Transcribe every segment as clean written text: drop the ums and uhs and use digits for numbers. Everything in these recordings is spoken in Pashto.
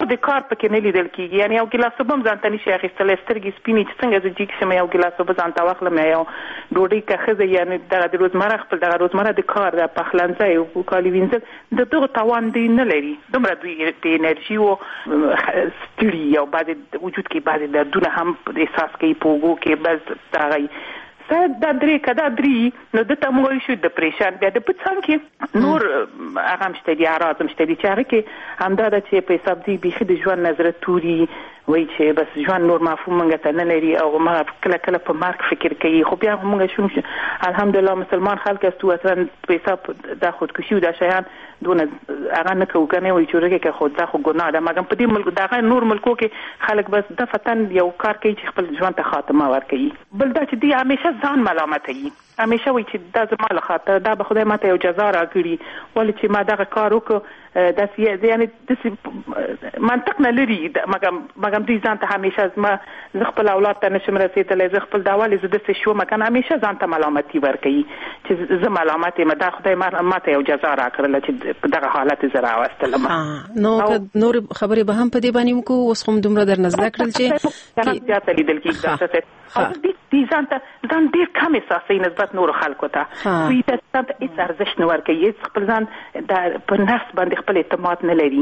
د کار پکې نه لیدل کیږي. یعنی یو ګلاس اوبه هم ځان ته نشي اخیستلی، سترګې سپینې چې څنګه زه جیګ شم یو ګلاس اوبه ځان ته واخلم یو ډوډۍ که ښځه یعنې دغه د روزمره خپل دغه روزمره د کار د پخلنځی او کالي وینځل د دغه توان دی نه لري. دومره دوی د انرژي او ستړي او بعضې وجود کې بعضې دردونه هم احساس کوي په اوږو کې بس دغه دا درې نو دته موږ شو ډپریشن بیا د پڅان کې نور هغه مشته دي اعراض مشته دي چې هغه کې همدا د چې په حساب دي بيخي د ژوند نظر توري وای چې بس ژوند نور مفهوم منګه ته نه لري او ما کله کله په مارک فکر کوي. خو بیا موږ شو الحمدلله مسلمان خلک استو اصلا په حساب د خودکشي او د شیان دونه هغه نه کوي کنه وای چې ورګه خود دا خو ګناه ده. مګم په دې ملک دغه نور ملکو کې خلک بس د فتن یو کار کوي چې خپل ژوند ته خاتمه ورکړي. بل دا چې دی همیشه ځان ملامتوي، همیشه وایي چې دا زما له خاطر دا به خدای ماته یو جزا راکړي ولې چې ما دغه کار وکړ. داسې یعنی داسې منطق نه لري. مګم دوی ځان ته همیشه زه خپل اولاد ته نشم رسېدلی، زه خپل دا ولې زه داسې شوم کنه همیشه ځان ته ملامتي ورکوي چې زه ملامت یم، دا خدای ماته یو جزا راکړله چې په دغه حالت زه راوستلم. نو نور خبرې به هم په دې باندې وکړو. اوس هم دومره در نزده کړل چې زیاته لیدل کېږي دي ځان ډېر کم احساسوي نسبت نورو خلکو ته. دوی ته ځان ته هېڅ ارزښت نه ورکوي، هېڅ خپل ځان په نفس باندې خپل اعتماد نه لري.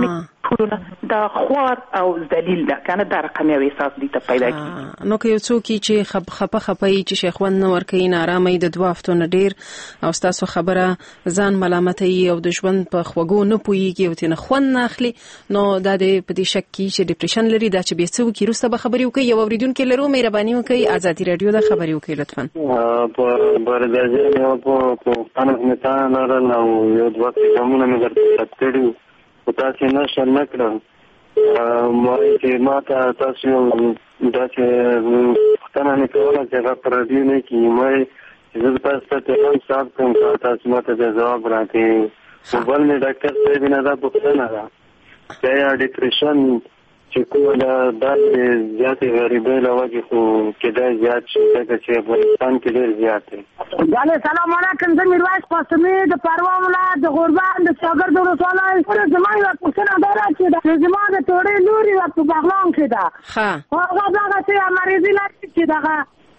دا خوار او ذلیل ده کنه دا رقم یو احساس دي ته پیدا کیږي. نو که یو څوک چې خپه چې شیخوند نه ورکوي، نارامه د 2 هفتو نه ډېر او ستاسو خبره ځان ملامتوي او د ژوند په خوږو نه پوهېږي او ترې نه خوند نه اخلي، نو دا د په دې شک کې چې ډپریشن لري دا چې بیا څه وکړي. وروسته به خبرې وکړي. یو اورېدونکی لرو، مهرباني وکړئ ازادي راډیو د خبرې وکړئ لطفا. په برداجه یو په پښتانه متان لرل او یو 2 پیغامونه مې درته کړي او تاسو نه شل نکړم. ما چې ما تاسو دا چې پښتانه نه کوله چې هغه پر دې نه کې مې چې تاسو ته هم صاحب کوم تاسو ماته جواب راکړي. بل مې ډاکټر صاحب نه دا پوښتنه ده چې ډپریشن چې کومه د زیاتې غریبۍ له وجې خو کېدای زیات شي ځکه چې افغانستان کې ډېر زیات دی. سلام علیکم، زه میرویس قاسمي د پروا ولایت د غوربند د شاګرد ولسوالۍ. زما یوه پوښتنه دا ده چې زما د توړۍ لور یوه په بغلان کې ده. هغه دغه چې مریضي لري چې دغه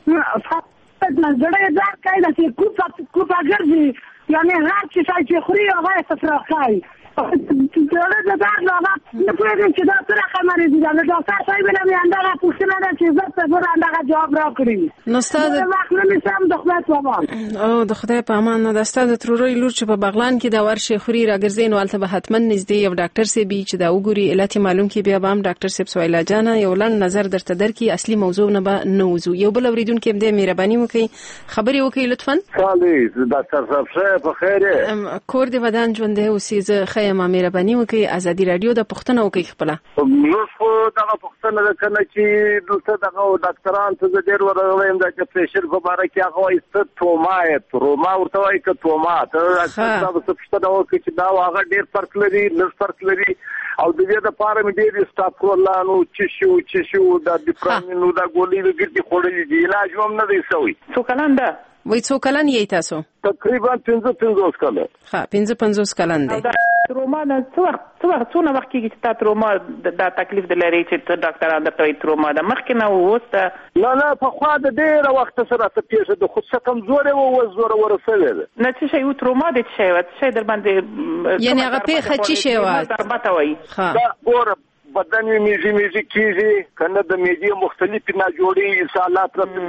زړه یې درد کوي داسې کوپه ګرځي، یعنې هر څه شی چې خوري هغه یې تفراق کوي. زړه د درد هغه نه پوهېږم چې دا څه رقم مریضي ده. د ډاکټر صاحب نه مې همدغه پوښتنه ده چې زه ته ګوره همدغه جواب راکړي. نو ستا د وخت نه نیسم د خدای په امان. او د خدای په امان. نو دا ستا د ترورۍ لور چې په بغلان کې دا ورشي خوري راګرځي، نو هلته به حتما نږدې یو ډاکټر صاحب چې دا وګوري علت یې معلوم کړي. بیا به هم ډاکټر صاحب سهیلا جانه یو لنډ نظر درته درکړي، اصلي موضوع نه به نه وځو. یو بل اورېدونکی هم دی، مهرباني وکړئ خبرې وکړئ لطفا. ډاکټر صاحب ښه په خیر یې؟ کور دې ودان ژوندی اوسې. زه ښه یم، مهرباني وکړئ ازادي راډیو د پوښتنه وکړئ خپله. اوس خو دغه پوښتنه ده کنه چې دلته دغه ډاکټران څه زه ډېر ورغلم دا چې پرېشر په باره کې هغه وایي څه توما یې تروما ورته وایي که توما. ته څه پوښتنه وکړي چې دا هغه ډېر فرق لري لږ فرق لري او د دې دپاره مې ډېر سټاپرولانو چشو دا ډیپرامینو دا ګولۍ ګردې خوړلي دي، علاج هم نه دی شوی. څو کلن ده؟ وایي څو کلن یې تاسو؟ تقریبا 55 کلن. 55 کلن دی. تروما نه څونه وخت کېږي چې تا تروما دا تکلیف د لري چې ته ډاکټران درته وایي تروما ده؟ مخکې نه اوس نه پخوا د ډېره وخته سره ته پېښه ده خو څه کمزورې وه اوس زوره شوې ده. نه څه شی و تروما دی څه شی وه؟ څه شی در باندې یعنې هغه پېښه څه شی وه؟ ضربته وایي. دا ګوره بدن یې میږي کېږي که نه د معدې مختلفې ناجوړې اسهالات راته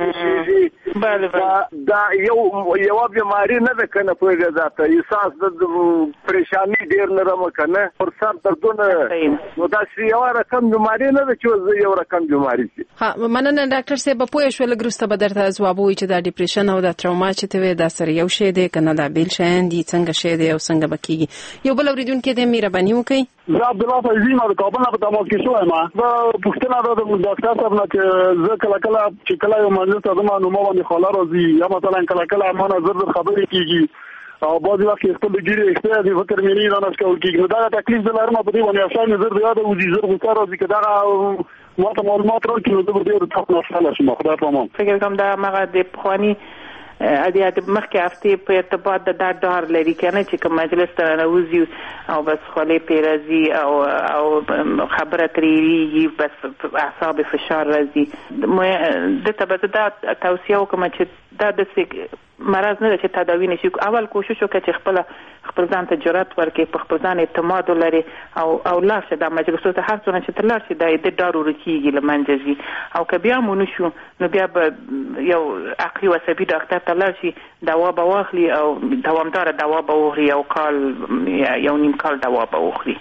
پېښېږي. دا یوه بیماري نه ده که نه پوهېږې ذاته احساس د پریشاني ډېر لرم که نه پر سر دردونه، نو داسې یوه رقم بیماري نه ده چې زه یو رقم بیماري شي. مننه ډاکټر صاحب. به پوه شوه لږ وروسته به درته ځواب ووایي چې دا ډپریشن او دا تروما چې ته وایې دا سره یو شی دی که نه دا بېل شیان دي، څنګه شی دی او څنګه به کېږي. یو بل اورېدونکی دی، مهرباني وکړئ. زه عبدالله فیضي یم د کابل نه په تماس کې شوی یم. زه پوښتنه ده د ډاکټر صاحب نه چې زه کله چې کله یو مجلس ته ځم نو ما باندې خواله راځي یا مثلا کله ما نه زر خبرې کېږي او بعضې وخت کې خپل د ګیرې احتیاط د فکر مې نه رانس کول کېږي. نو دغه تکلیف زه لرم په دې باندې افشار مې زر د یاده وځي، زر غوسه راځي که دغه ما ته معلومات راکړي نو زه به ډېر سخت ناخوشحاله شم. خدای په امان. فکر کوم دا هغه د پخواني د مخکې هفتې په ارتباط د دا ډار لري کنه چې کوم مجلس ته راوځي او بس خولې پیرازي او خبره تریږي بس اعصاب فشار راځي د تبه دا توصیه وکم چې دا د مرض نه چې تداوی نشي. اول کوشش وکړه چې خپل ځان ته جرأت ورکړي، په خپل ځان اعتماد ولري او لاړ شي د مجلسونو ته، هر څونه چې تر لاړ شي د ډار ورکیږي لمنځه ځي. او که بیا مونږ شو نو بیا به یو عقلي او عصبي ډاکټر ته لاړ شي، دوا به واخلي او دوامدار دوا به وخوري، یو نیم کال دوا به وخوري.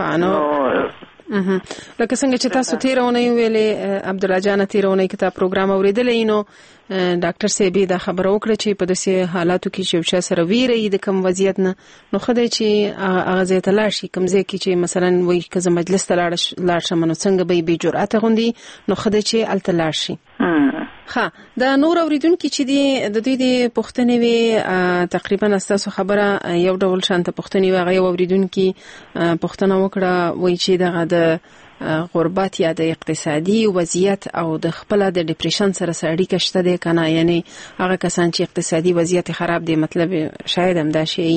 لکه څنګه چې تاسو تیرونه ویلې عبدالله جان تیرونه کې تا پروګرام اوریدلې نو ډاکټر سیبی دا خبره وکړه چې په داسې حالاتو کې چې یو سره ویری د کوم وضعیت نه نو خدای چې هغه ځای ته لاړ شي، کوم ځای کې چې مثلا وایي که زه مجلس ته لاړ شم نو څنګه به بې جرأته غوندي نو خدای چې هلته لاړ شي. ها دا نور اوریدونکي چې دي د دوی د پوښتنې وي تقریبا ستاسو خبره یو ډول شانته پوښتنې وي. هغه یو اوریدونکي پوښتنه وکړه وایي چې دغه د غربت یا د اقتصادي وضعیت او د خپل د ډیپریشن سره اړیکه شته ده کنه، یعنی هغه کسان چې اقتصادي وضعیت خراب دي مطلب شاید هم دا شي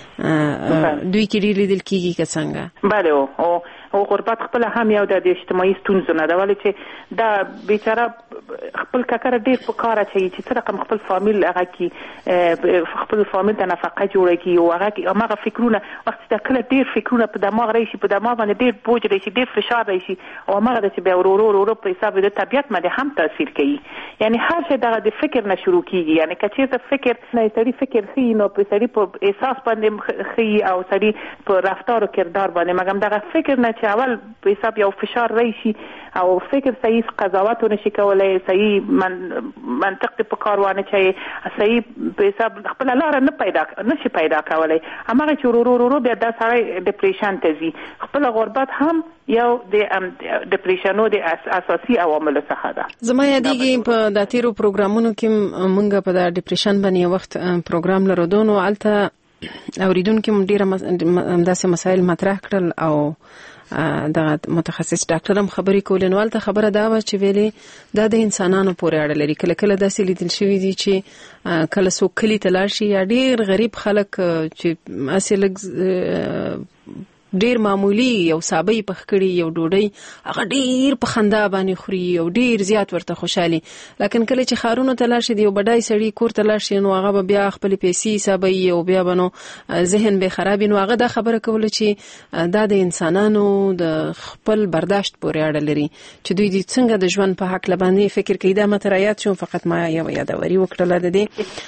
دوی کې ډیر لیدل کیږي که څنګه؟ بله او غربت خپل هم یو د اجتماعي ستونزو نه ده، ولې چې دا بیچاره خپل ککر ډیر په کار اچي چې څه رقم خپل فامیل هغه کې خپل فامیل ته نفقه جوړه کی او هغه فکرونه وخت چې کله ډیر فکرونه په دماغ راشي، په دماغ باندې ډیر بوج راشي، ډیر فشار راشي او هغه د چې به ورو په حساب د طبيعت باندې هم تاثیر کوي. یعنی هر شی د فکر نه شروع کیږي، یعنی کچې ته فکر نه سړي فکر خي نو په سړي په احساس باندې خي او سړي په رفتار او کردار باندې مګم دغه فکر نه چې اول په حساب یو فشار راشي او فکر صحیح قضاوت نشي کولای، صحیح منطق په کار وانه چې صحیح په حساب خپل لار نه نشي پیدا کولای. هغه چې ورو بیا د سړی ډیپریشن ته ځي. خپل غربت هم یو د ډیپریشنو د اساسي عوامل څخه ده. زما یادېږي په د تیرو پروګرامونو کې مونږ په د ډیپریشن باندې وخت پروګرام لرو نو الته اوریدونکو مونږ ډیر داسې مسایل مطرح کړل او دغه متخصص ډاکټر هم خبرې کولې. نو البته خبره دا و چې ویلې دا د انسانانو پورې اړه لري. کله داسې لیدل شوي دي چې کله څوک کلي ته لاړ شي یا ډیر غریب خلک چې اصل ډیر معمولی یو سابه پخ کړي یو ډوډۍ هغه ډیر په خندا باندې خوري او ډیر زیات ورته خوشحالي، لکن کله چې خارونو ته لاړ شي یو بډای سړی کور ته لاړ شي نو هغه بیا خپل پیسې حسابي او بیا بنو ذهن به خراب نو هغه دا خبره کوله چې دا د انسانانو د خپل برداشت پورې اړه لري چې دوی د څنګه د ژوند په حق لبانې فکر کوي. دا متریات شو فقط ما یو یادوري وکړه د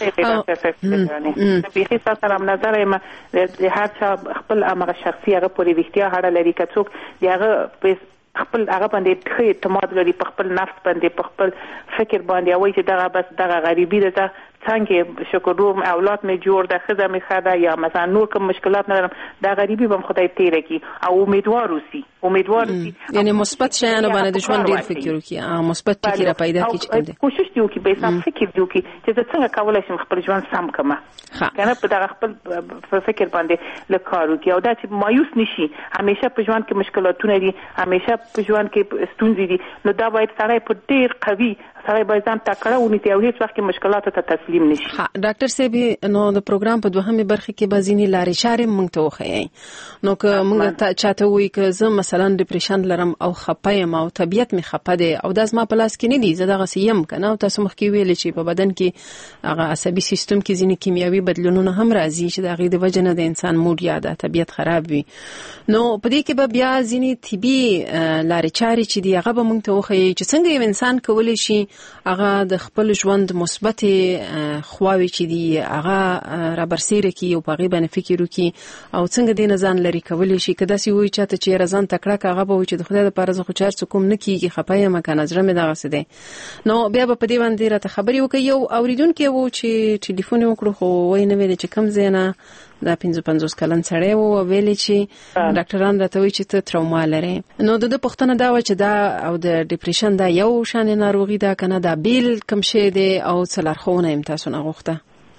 دې په هیڅ سره نظر ما د هر چا خپل امر شخصي پورې وختیا هړه لري که څوک دغه خپل هغه باندې ښه اعتماد لري په خپل نفس باندې په خپل فکر باندې او چې دغه بس دغه غریبي ده څنګه شکر روم اولاد می جوړ ده خزه می خدا یا مثلا نور کوم مشکلات نه لرم دا غریبي بم خدای تیر کی او امیدوار اوسي یعنی مثبت شیانو باندې د ژوند ډیر فکر وکي مثبت فکر پیدا کی چې کوشش دیو کی به سم فکر دیو کی چې څنګه کولای شم خپل ژوند سم کما کنه په دغه خپل فکر باندې لکارو کی او دا چې مایوس نشي. همیشه په ژوند کې مشکلاتونه دي، همیشه په ژوند کې ستونزې دي، نو دا باید سړی په ډیر قوي سړی باید ځان تکړه ونیسي او هیڅ وخت کې مشکلاتو ته تسلیم نشي. ډاکټر صاحب نو د پروګرام په دوهمه برخه کې بازینی لارې چارې مونږ ته وخی نو که مونږ چاته وی که زه مثلا ډیپریشن لرم او خپایم او طبيعت می خپه ده او د زما پلاس کې نه دي زه دغه سیم کنه او تاسو مخ کې ویل چې په بدن کې هغه عصبي سیستم کې ځینې کیمیاوي بدلونونه هم راځي چې د غي د وجه نه د انسان موډ یا د طبيعت خراب وي. نو په دې کې به بیا ځینې طبي لارې چارې چې دی هغه به مونږ ته وخی چې څنګه یو انسان کولی شي هغه د خپل ژوند مثبت خواوي چې دی هغه را برسېره کی او په غي باندې فکر وکي او څنګه دې نه ځان لري کولی شي کدا سی وای چاته چې رضان تکړه هغه به چې د خدای لپاره زه خو چار څه کوم نه کیږي خپای مکه نظر مې دغه څه دی. نو بیا په دې باندې راته خبري وکي یو اوریدونکو وو چې ټلیفون وکړو خو وای نه ویل چې کم زینا دا 55 کلن سړی وو ویل چې ډاکټران راته وی چې ته تروما لري. نو د پښتنه دا و چې دا او د ډیپریشن دا یو شان ناروغي ده کنه دا بیل کم شي دی او څلارخونه امتاسونه غوښته.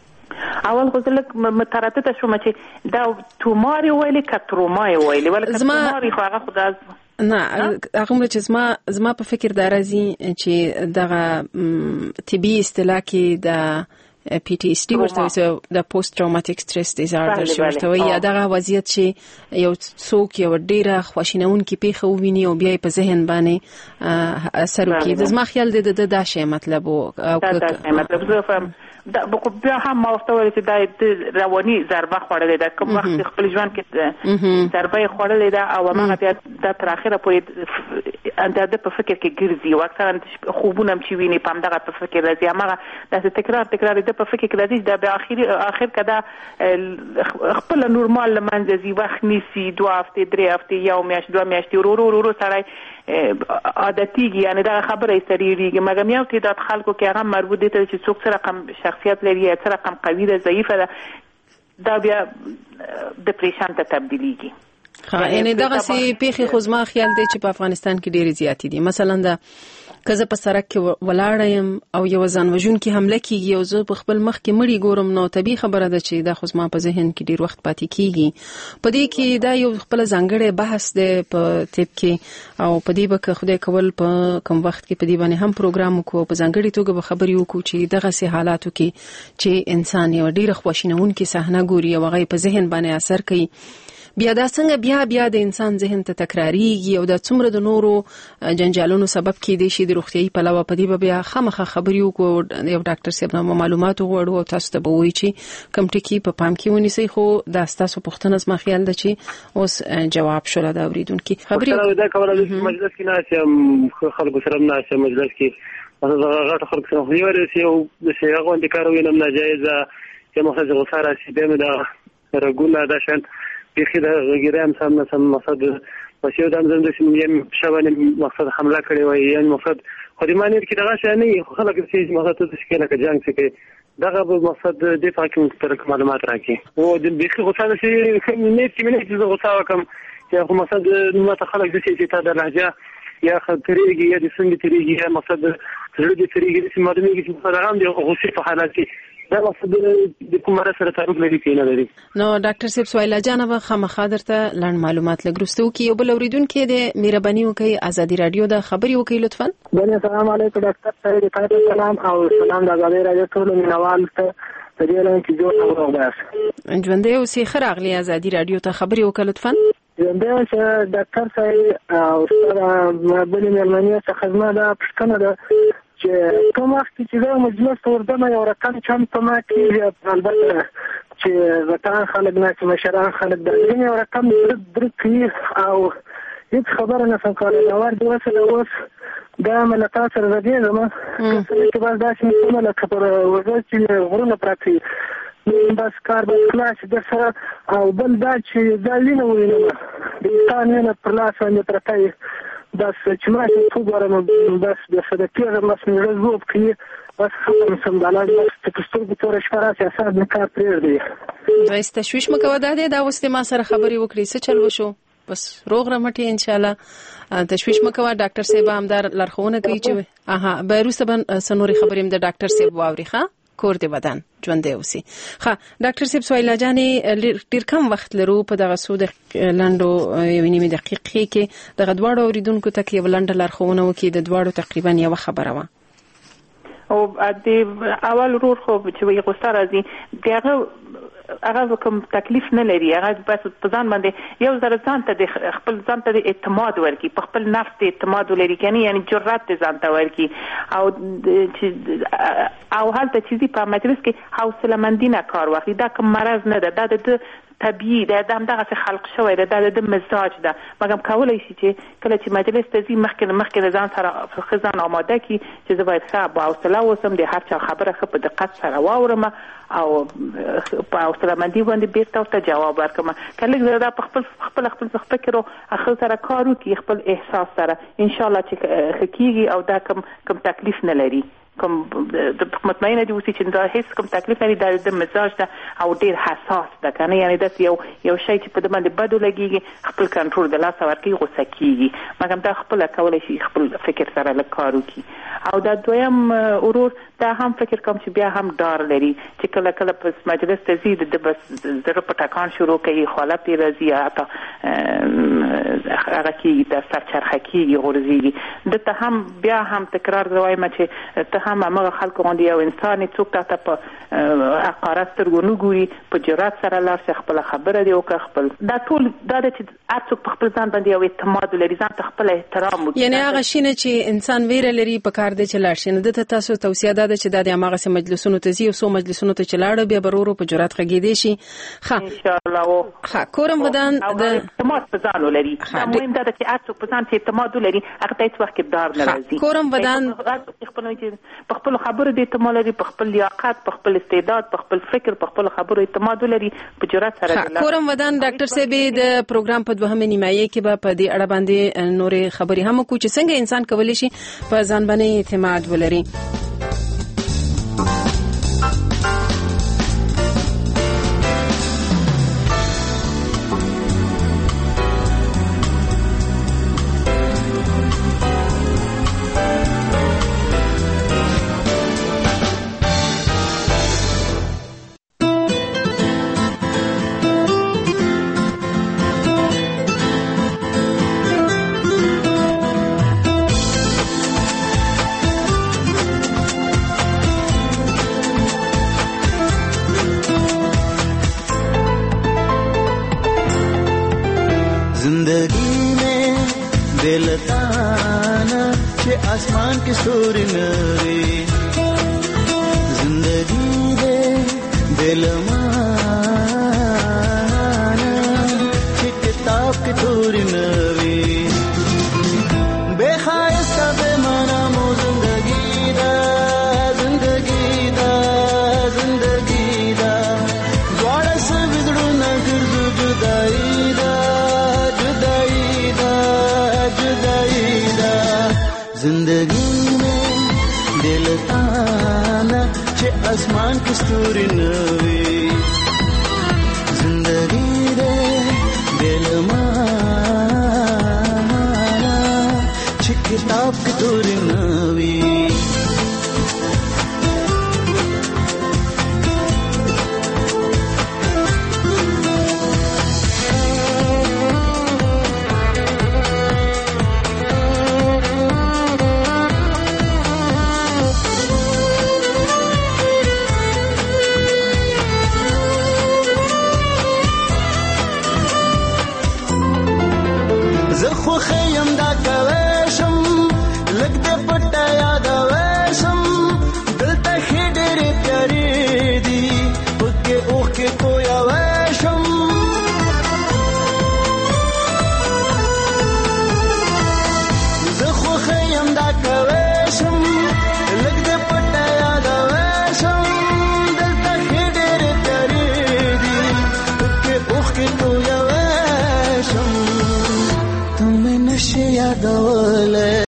اول غوښتل متردد شوم چې دا توماري ویلي کترومای ویلي ولکه توماري خو هغه خدای نه هغه چې زما په فکر دا راځي چې دغه طبي اصطلاح کې د PTSD ورته د پوسټ ټراوماتیک سټرس ډیزارډر شورته وي یا دغه وضعیت چې یو څوک یو ډیره خواشینونکې پیښه وویني او بیا په ذهن باندې اثر وکړي. زما خیال دی د شی مطلب او مطلب زه فهم دا بیا هم ما ورته ویل چې دا رواني ضربه خوړلې ده، کوم وخت خپل ژوند کې ضربه خوړلې ده او هغه بیا د تر اخره پورې اندازه په فکر کې ګرځي او اکثرا خوبونه چې ویني په همدغه په فکر راځي، هغه د تکرار د په فکر کې راځي دا به اخر کده خپل نورمال لمنځي وخت نیسي 2 هفته 3 هفته یو میاشت 2 میاشتې ورو سره عادتیږي، یعنی دا خبره استریږي. مګر یو تعداد خلکو کې هغه مربوط دي چې څوک سره رقم شخصیت لري یا سره رقم قوي ده ضعیفه ده دا بیا ډیپریشن ته تبدیلیږي. یعنی دغه سي پیخي خو زما خیال دی چې په افغانستان کې ډېری زیات دي. مثلا دا کزه په سرک کې ولاړم او یو ځان وژونکي حمله کیږي او زه په خپل مخ کې مړی ګورم، نو طبيعي خبره ده چې دا خو زما په ذهن کې ډیر وخت پاتې کیږي. په دې کې دا یو خپل ځانګړی بحث دی په طب کې او په دې به خدای کول په کوم وخت کې په دې باندې هم پروګرام وکړو، په ځانګړي توګه به خبرې وکړو چې دغه سي حالاتو کې چې انسان یو ډیر خواشینونکې صحنه ګوري او هغه په ذهن باندې اثر کوي، بیا دا څنګه بیا د انسان ذهن ته تکراریږي او دا څومره د نورو جنجالونو سبب کېدی شي د روغتيایي پلوه. په دې بیا خامخا خبرې وکړو، یو ډاکټر صاحب نو معلومات غوړو او تاسو ته به وایي چې کوم ټکی په پام کې ونیسئ. خو دا تاسو پوښتنه زما خیال ده چې اوس جواب شول دا اوریدونکو خبرې دا کوله چې مجلس کې ناسم خلکو سره ناسم مجلس کې مثلا غټ خلک سره خو ورسي او د شیغو انتکار وینم ناجایزه چې مخه غوساره شي به دا رګونه دا شان بخي د غیرام سم مقصد وشو د امزم د سیمه شوانه مقصد حمله کړي وي، یعنی مقصد خو دې معنی کې دغه شی نه خلک چې مقصد تشکیل کې جنگ څخه دغه مقصد د فاکم تر معلومات راکې او د بخي غوسه شي نه چې غوسه وکم چې خو مقصد نو خلک د چې ته د لهجه یا خطرېږي یا د څنګه ترېږي یا مقصد زړه دې ترېږي چې مدمنې کې په هغه د غوسې په حالت کې دا مقصد د کومه سره تعلق لري کې نه لري. نو ډاکټر صاحب سویلا جانبه خامخا درته لاند معلومات لګرستو کې یو بل اوریدونکو د مهرباني وکي ازادي رادیو د خبري وکي لطفا. السلام علیکم ډاکټر صاحب، تاسو سلام او سلام د ازادي رادیو ټول مینوال ته په دې اړه چې جوړ اوغاس ژوندې او سي خراغلي ازادي رادیو ته خبري وکي لطفا. ژوندې چې ډاکټر صاحب او سره بل مېرمنې څخه خدمت ده پښتنه ده چې کوم وخت چې دا مجلس ورته یو رقم چم په ما کې البته چې وطن خلک نه چې مشران خلک د یو رقم درک او هیڅ خبره نه څنګه دا ور دی وسه اوس دا ملتا سره راځي زما چې باز دا چې کومه لکه پر وځي چې غرونه پراتی بس کار به خلاص د سره او بل دا چې دا لینه وینم د قانون پر لاس باندې پرتای بس چې ما څه وګورم بس د صدقې مسله زوب کې بس خبر سم دلای بس تکستر به تور شفرا سیاست نه کار پرې دی. دا تشویش مکو دا وسته ما سره خبري وکړي څه چل وشو بس روغ رمټي ان شاء الله تشویش مکو. ډاکټر صاحب همدار لارښوونه کوي چې بیروسه بن سنوري خبریم د ډاکټر صاحب واوريخه کور دی بدن ژوند دی اوسي. ډاکټر صاحب سویلا جانې ډیر کم وخت لرو په دغه سود لاندو یو نیمه دقیقې کې دغه دواړو اوریدونکو ته کې ولند لارښوونه وکي د دواړو تقریبا یو خبره و او د اول ورور خو چې وي غوسه راځي هغه کوم تکلیف نه لري، هغه بس په ځان باندې یو ځل ځان ته خپل ځان ته اعتماد ورکړي، په خپل نفس ته اعتماد ولري، یعنی جرأت ځان ته ورکړي او هلته چې په مجلس کې حوصله مندي نه کار واخلي. دا کوم مرض نه ده، دا د طبيعي ده، دغه خلق شوی ده، د مزاج ده. مګم کولای شي چې کله چې مجلس ته ځي مخکې ځان سره خزان آماده کی چې زه باید ښه با حوصله اوسم، د هر چا خبره ښه په دقت سره واورم او په حوصله مندي باندې بیرته ورته جواب ورکړم. کله دا په خپل فکر او خپل سره کار وکړي، خپل احساس سره ان شاء الله چې خکېږي او دا کوم تکلیف نه لري، کوم د مطمئنه دي اوسې چې دا هیڅ کوم تکلیف نه لري، د مزاج ده او ډیر حساس ده کنه، یعنی دا یو شی چې په دماغ بدو لګيږي خپل کنټرول د لاس ورکی غوسه کیږي. مګم دا خپل کولای شي خپل فکر سره لکارو کی. او دا دویم ورور دا هم فکر کوم چې بیا هم ډار لري چې کله په مجلس ته زی د بس زړه په ټکان شروع کوي، خالت راځي اته هغه کی د سرچرخه کیږي غورځي. دته هم بیا هم تکرار وایم چې ته هم هغه خلکو باندې یو انسان څوک ته په حقارت سترګو ګوري په جرأت سره لاړ شي خپل خبره دی وکړي خپل دا ټول دا چې هر څوک په خپل ځان باندې یو اعتماد لري ځان ته خپل احترام وکړي یعنی هغه شي نه چې انسان ویره لري په کار دی چې لاړ شي نه د تاسو توصیه ده چې د هغه مجلسونو ته زی او سو مجلسونو ته چلاړ بیا برورو په جرأت غږیدي شي ان شاء الله ها کورم ودان د اعتماد په ځان لري مهم ده چې هر څوک په ځان اعتماد لري هغه ته هیڅ وخت دار نه راځي کورم ودان په خپل خبرو د اعتماد لري په خپل لیاقت په خپل استعداد په خپل فکر په خپل خبرو اعتماد لري په جرأت سره کورم ودان ډاکټر صاحب د پروګرام په دوهمه نیمایي کې به په دې اړه باندې نورې خبرې هم کوو چې څنګه انسان کولی شي په ځان باندې اعتماد ولري. जिंदगी में बेलताना के आसमान के सूर्य नरे जिंदगी दे बेलमाना के किताब के सूर्य नरे बेखायस्ता बेमाना मो जिंदगी दा द्वारा से बिगड़ू न गिरदू जुदाई दा जिंदगी में दिल ताना चे आसमान की स्तूरी नवी जिंदगी दे दिल माना चे किताब की तूरी नवी زخو خیم دا کوشم لگ دے پٹا یاد ویشم دلتا خیڈر پیاری دی پکے اوخ کے کویا ویشم زخو خیم دا کوشم لگ دے پٹا یاد ویشم دلتا خیڈر پیاری دی پکے اوخ کے کویا ویشم तुम्हें नशे यादवले